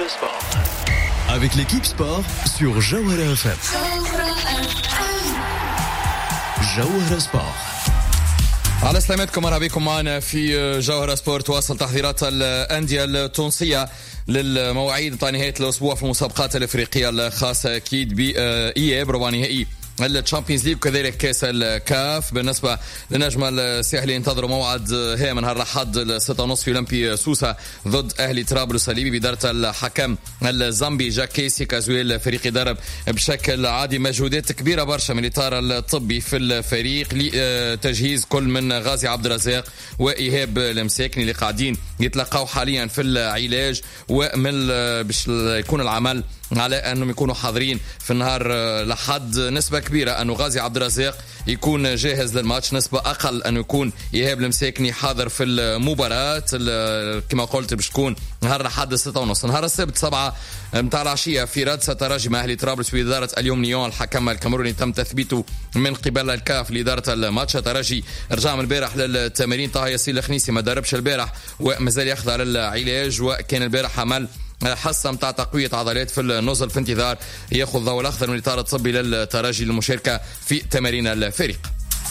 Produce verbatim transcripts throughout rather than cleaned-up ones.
Sport. Avec l'équipe sport sur Jawhara F M. Jawhara Sport. على سلامتكم، مرحبا بكم معنا في جوهرة سبورت. تواصل تحضيرات الأندية التونسية للمواعيد بتاع نهاية الأسبوع في المسابقات الأفريقية الخاصة أكيد بإياب ربع نهائي التشامبيونز ليج وكذلك كاس الكاف. بالنسبة للنجم الساحلي ينتظروا موعد هام نهار الأحد الستة ونصف في أولمبي سوسة ضد أهلي طرابلس الليبي بدارة الحكم الزامبي جاك كيسي. كازويل الفريق يدرب بشكل عادي، مجهودات كبيرة برشا من الإطار الطبي في الفريق لتجهيز كل من غازي عبد الرزاق وإيهاب المساكني اللي قاعدين يتلقاو حاليا في العلاج، ومن باش يكون العمل على أنهم يكونوا حاضرين في النهار لحد نسبة كبيرة أنه غازي عبد الرزاق يكون جاهز للماتش، نسبة أقل أنه يكون إيهاب المساكني حاضر في المباراة. كما قلت باش تكون نهار لحد ستة ونص. نهار السبت سبعة متاع العشية في رادسة ترجي مع أهلي طرابلس بإدارة اليوم نيون. الحكم الكاميروني تم تثبيته من قبل الكاف لإدارة الماتش. ترجي رجع من البارح للتمارين. طه ياسين الخنيسي ما دربش البارح ومازال يخضع للعلاج، وكان البارح عمل حصة متاع تقوية عضلات في النزل في انتظار ياخذ ضوء الأخضر من الإطار الطبي للترجي للمشاركة في تمارين الفريق.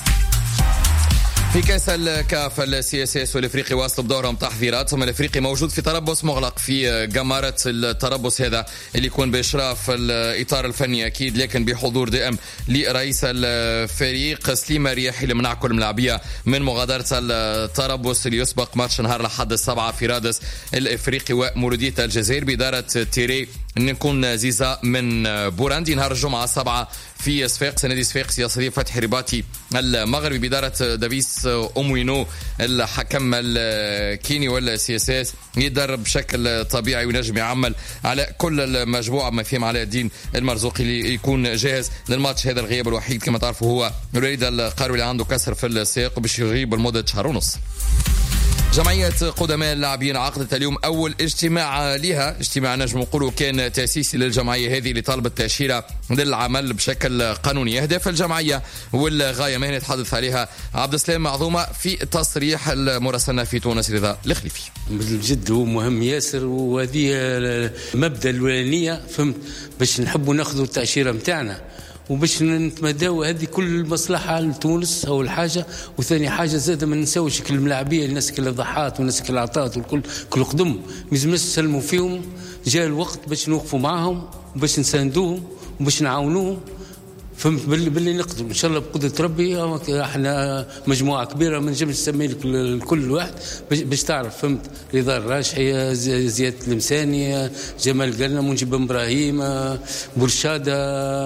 في كاس الكاف السي اس اس والافريقي واصلوا بدورهم تحضيراتهم. الافريقي موجود في تربص مغلق في جمارة التربص هذا اللي يكون باشراف الاطار الفني اكيد، لكن بحضور دائم لرئيس الفريق سليمة رياحي اللي منع كل ملاعبيه من مغادرة التربص اللي يسبق ماتش نهار الاحد السبعة في رادس الافريقي ومولودية الجزائر بإدارة تيري نكون زيزا من بوراندي. نهار الجمعة سبعة في صفاقس نادي صفاقس يستضيف فتحي رباطي المغربي بإدارة دافيس أموينو. الحكم الكيني ولا سي اس اس يدرب بشكل طبيعي وينجم يعمل على كل المجموعة بما فيهم علاء الدين المرزوقي اللي يكون جاهز للماتش. هذا الغياب الوحيد كما تعرفوا هو الوليد القروي اللي عنده كسر في الساق وباش يغيب لمدة شهر ونص. جمعية قدماء اللاعبين عقدت اليوم أول اجتماع لها، اجتماع نجم نقولوا كان تأسيسي للجمعية هذه اللي طالبت تأشيرة للعمل بشكل قانوني. أهداف الجمعية والغاية ما نتحدث عليها عبد السلام معظومة في تصريح المراسلنا في تونس رضا الخليفي. بالجد هو مهم ياسر، وهذه المبدأ الأولانية فهمت باش نحبوا ناخذوا التأشيرة متاعنا وباش نتمداو هذه كل مصلحة لتونس أول حاجة. وثاني حاجة زادة ما نساوش كل الملاعبية الناس كل ضحات والناس كل عطات والكل كل قدم ميزمش نسلموا فيهم. جاء الوقت باش نوقفوا معهم وباش نساندوهم وباش نعاونوهم فهمت باللي, باللي نقدر ان شاء الله بقدرة ربي. احنا مجموعة كبيرة ما نجمش نسمي لك كل واحد باش تعرف فهمت. رضا الراشحي، زياد المساني، جمال قلنا، منجب ابراهيم، برشادة،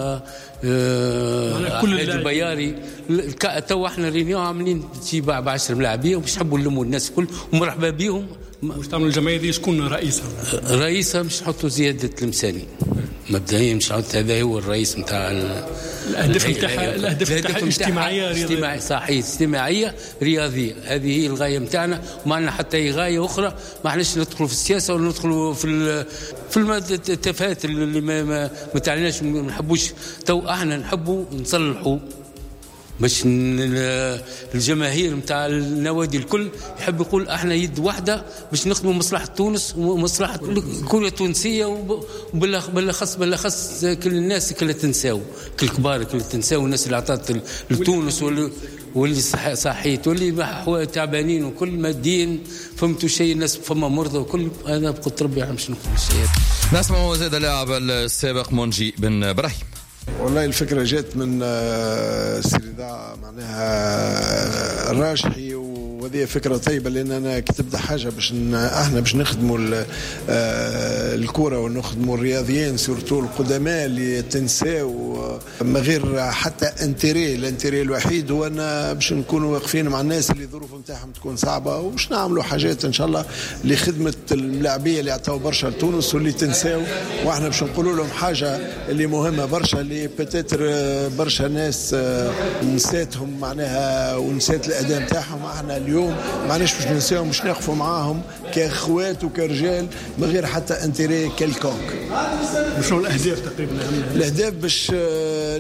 آه كل البياري. تو احنا رينيو عاملين شي بعشر ملاعبيه وباش نحبوا نلموا الناس الكل ومرحبا بهم. مش تعملوا الجمعيه دي شكون رئيسها؟ رئيسها مش نحطوا زيادة المساني مبدئيا، مش نحط هذا هو الرئيس نتاع الاهداف نتاعها. الاهداف نتاعها اجتماعيه رياضيه صحيح، اجتماعيه رياضيه. هذه هي الغايه نتاعنا، وما عندنا حتى اي غايه اخرى. ما احناش ندخلوا في السياسه ولا ندخلوا في في التفاهات اللي ما ما, ما تعناش ما نحبوش. تو احنا نحبوا نصلحوا باش الجماهير نتاع النوادي الكل يحب يقول احنا يد واحده باش نخدموا مصلحه تونس ومصلحه كل تونسيه، وبالاخص بالاخص كل الناس كلها تنساو، كل الكبار كلها تنساو، الناس اللي عطات لتونس واللي صحيت واللي تعبانين وكل ماديين فهمتوا شيء. الناس فما مرضى وكل هذا بقدر ربي مش نقول شيء. نسمع زاد اللاعب السابق منجي بن ابراهيم. والله الفكرة جات من سيدة معناها الراشحي، وهذه فكرة طيبة لأن أنا كتبت حاجة باش احنا باش نخدموا الكرة ونخدموا الرياضيين سورتو القدماء اللي تنساو ما غير حتى انتري. الانتري الوحيد هو أن باش نكونوا واقفين مع الناس اللي ظروف نتاعهم تكون صعبة، وباش نعملوا حاجات إن شاء الله لخدمة الملاعبية اللي عطاو برشا لتونس واللي تنساو، واحنا باش نقولوا لهم حاجة اللي مهمة برشا اللي بتاتر برشا ناس نسيتهم معناها ونسيت الأداء نتاعهم. احنا اليوم معناش باش ننساهم، باش نقفوا معاهم كاخوات وكرجال من غير حتى انتري كالكونك. وشنو الاهداف تقريبا؟ الاهداف باش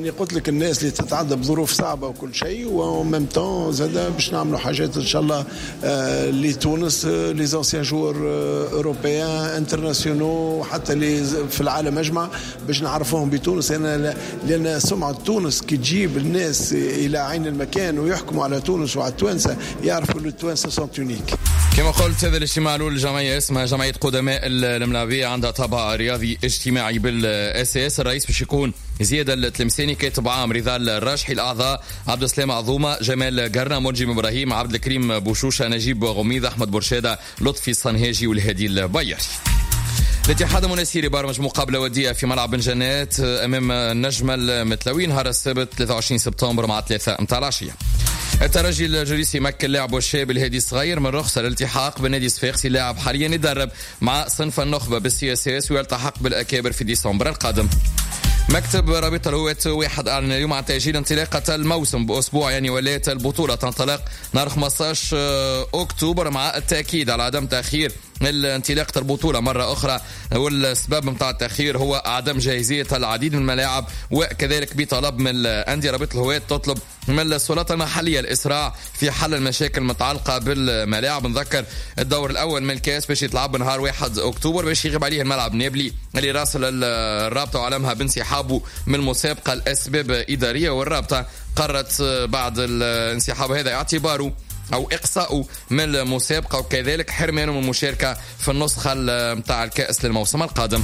يعني قلت لك الناس اللي تتعدى بظروف صعبه وكل شيء، وميم طون زاد باش نعملوا حاجات ان شاء الله لتونس، لي زونسيان جور اوروبيان انترناسيونال حتى اللي في العالم اجمع باش نعرفوهم بتونس. انا لان سمعه تونس كي تجيب الناس الى عين المكان ويحكموا على تونس وعلى التوانسه يعرفوا ان التوانسه سون تونيك. كما قلت هذا الاجتماع الاول للجمعيه اسمها جمعيه قدماء الملاعبيه، عندها طابع رياضي اجتماعي بالاس اس. الرئيس باش يكون زياد التلمساني، كاتب عام رضا الراجحي، الاعضاء عبد السلام عظومه، جمال قرنه، منجم ابراهيم، عبد الكريم بوشوشه، نجيب غميض، احمد برشاده، لطفي الصنهاجي والهادي البيري. الاتحاد المناسيري برمج مقابله وديه في ملعب بن جنات امام النجم المتلوي نهار السبت ثلاثة وعشرين سبتمبر مع ثلاثة متاع العشيه. الترجي الجريسي يمكن لاعبه الشاب الهادي الصغير من رخصه الالتحاق بالنادي الصفاقسي. اللاعب حاليا يدرب مع صنف النخبه بالسي اس اس ويلتحق بالاكابر في ديسمبر القادم. مكتب رابطة الهواة واحد أعلن اليوم عن تأجيل انطلاقة الموسم بأسبوع، يعني ولاية البطولة تنطلق نهار خمسة عشر أكتوبر مع التأكيد على عدم تأخير انطلاقة البطولة مرة أخرى. والسبب متاع التأخير هو عدم جاهزية العديد من الملاعب، وكذلك بطلب من الأندية. رابطة الهواة تطلب من السلطات المحلية الإسراع في حل المشاكل المتعلقة بالملاعب. نذكر الدور الأول من الكاس باش يتلعب نهار واحد أكتوبر باش يغيب عليه الملعب نابلي اللي راسل الرابطة وعلمها بانسحابه من المسابقة لأسباب إدارية، والرابطة قررت بعد الانسحاب هذا اعتباره أو إقصاء من المسابقة وكذلك حرمانه من المشاركة في النسخة متاع الكأس للموسم القادم.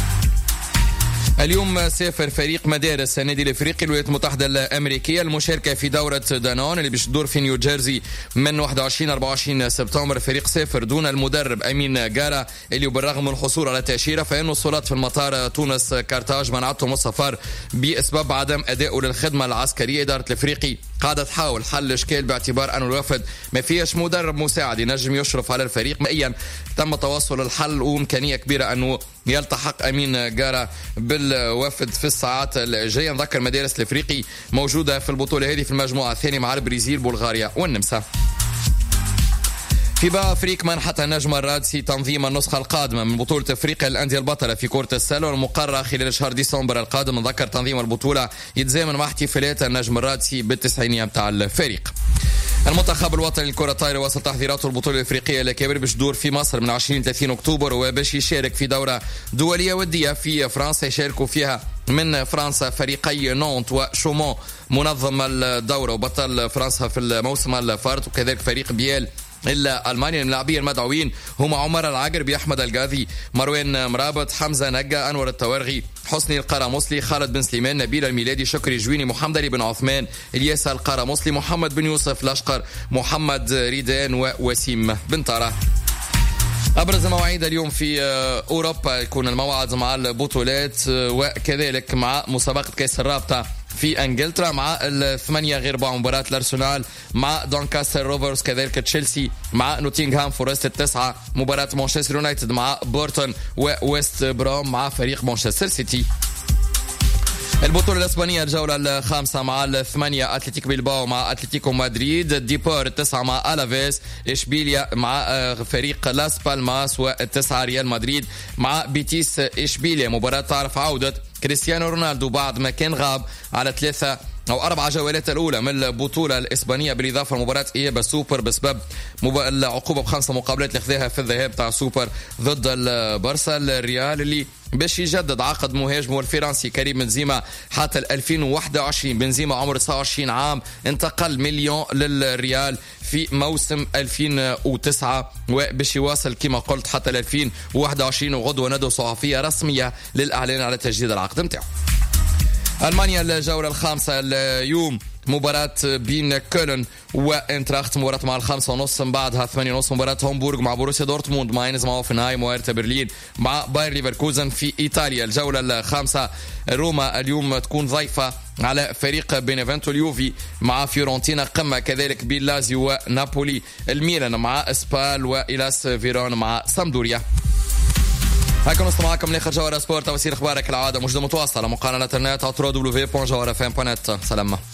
اليوم سافر فريق مدارس النادي الافريقي الولايات المتحده الامريكيه المشاركه في دوره دانون اللي باش تدور في نيوجيرسي من واحد وعشرين أربعة وعشرين سبتمبر. الفريق سافر دون المدرب امين جارا اللي بالرغم من الحصول على تاشيره فانه السلطات في المطار تونس كارتاج منعتهم السفر باسباب عدم ادائه للخدمه العسكريه. اداره الافريقي قاعده تحاول حل الاشكال باعتبار انه الوفد ما فيهش مدرب مساعد ينجم يشرف على الفريق. مئيا تم توصل الحل وامكانيه كبيره انه يلتحق امين جارا بالوفد في الساعات الجايه. نذكر مدارس الافريقي موجوده في البطوله هذه في المجموعه الثانيه مع البرازيل بلغاريا والنمسا. في بقى فريق منحة النجم الرادسي تنظيم النسخة القادمة من بطولة افريقيا للأندية البطلة في كرة السلة المقررة خلال شهر ديسمبر القادم. نذكر تنظيم البطولة يتزامن مع احتفالات النجم الرادسي بالتسعينية متاع الفريق. المنتخب الوطني للكرة الطايرة وصل تحضيراته البطولة الافريقية لكبير باش تدور في مصر من عشرين ثلاثين اكتوبر وباش يشارك في دورة دولية ودية في فرنسا. يشاركوا فيها من فرنسا فريقي نونت وشومون منظم الدورة وبطل فرنسا في الموسم الفارط، وكذلك فريق بيال إلا ألمانيا. اللاعبين المدعوين هم عمر العقربي، أحمد القاضي، مروان مرابط، حمزة نجا، أنور التوارغي، حسني القرامصلي، خالد بن سليمان، نبيل الميلادي، شكري جويني، محمد بن عثمان، الياس القرامصلي، محمد بن يوسف لاشقر، محمد ريدان ووسيم بن طارة. أبرز المواعيد اليوم في أوروبا يكون الموعد مع البطولات وكذلك مع مسابقة كأس الرابطة في انجلترا مع الثمانية غير ربع مباراة الارسنال مع دونكاستر روفرز، كذلك تشيلسي مع نوتنغهام فورست، التسعة مباراة مانشستر يونايتد مع بورتون وويست بروم مع فريق مانشستر سيتي. البطولة الإسبانية الجولة الخامسة مع الثمانية أتلتيك بيلباو مع أتلتيكو مدريد، ديبور التسعة مع ألافيس، إشبيليا مع فريق لاس بالماس، والتسعة ريال مدريد مع بيتيس إشبيليا. مباراة تعرف عودة كريستيانو رونالدو بعد ما كان غاب على ثلاثة أو أربع جولات الأولى من البطولة الإسبانية بالإضافة لمباراة إياب السوبر بسبب العقوبة بخمسة مقابلات اللي خذاها في الذهاب تاع سوبر ضد البارسا. الريال اللي باش يجدد عقد مهاجمه الفرنسي كريم بنزيما حتى ألفين وواحد وعشرين. بنزيما عمره تسعة وعشرين عام، انتقل مليون للريال في موسم ألفين وتسعة وباش يواصل كما قلت حتى ألفين وواحد وعشرين. وغدوة ندوة صحفية رسمية للإعلان على تجديد العقد متاعه. ألمانيا الجولة الخامسة اليوم مباراة بين كولن وانتراخت، مباراة مع الخامسة ونص، من بعدها ثمانية ونص مباراة هامبورغ مع بروسيا دورتموند، ماينز مع اوفنهايم، وهيرتا برلين مع باير ليفركوزن في إيطاليا. الجولة الخامسة روما اليوم تكون ضيفة على فريق بينيفنتو، اليوفي مع فيورنتينا قمة، كذلك بين لازيو ونابولي، الميلان مع اسبال، وإلاس فيرون مع سامدوريا. هكذا نصل معكم لاخر جوهرة سبورت، توصيل اخبارك العاده موجوده متواصله مقارنه النت على دبليو دبليو دوت جوهرة اف ام دوت نت. سلام.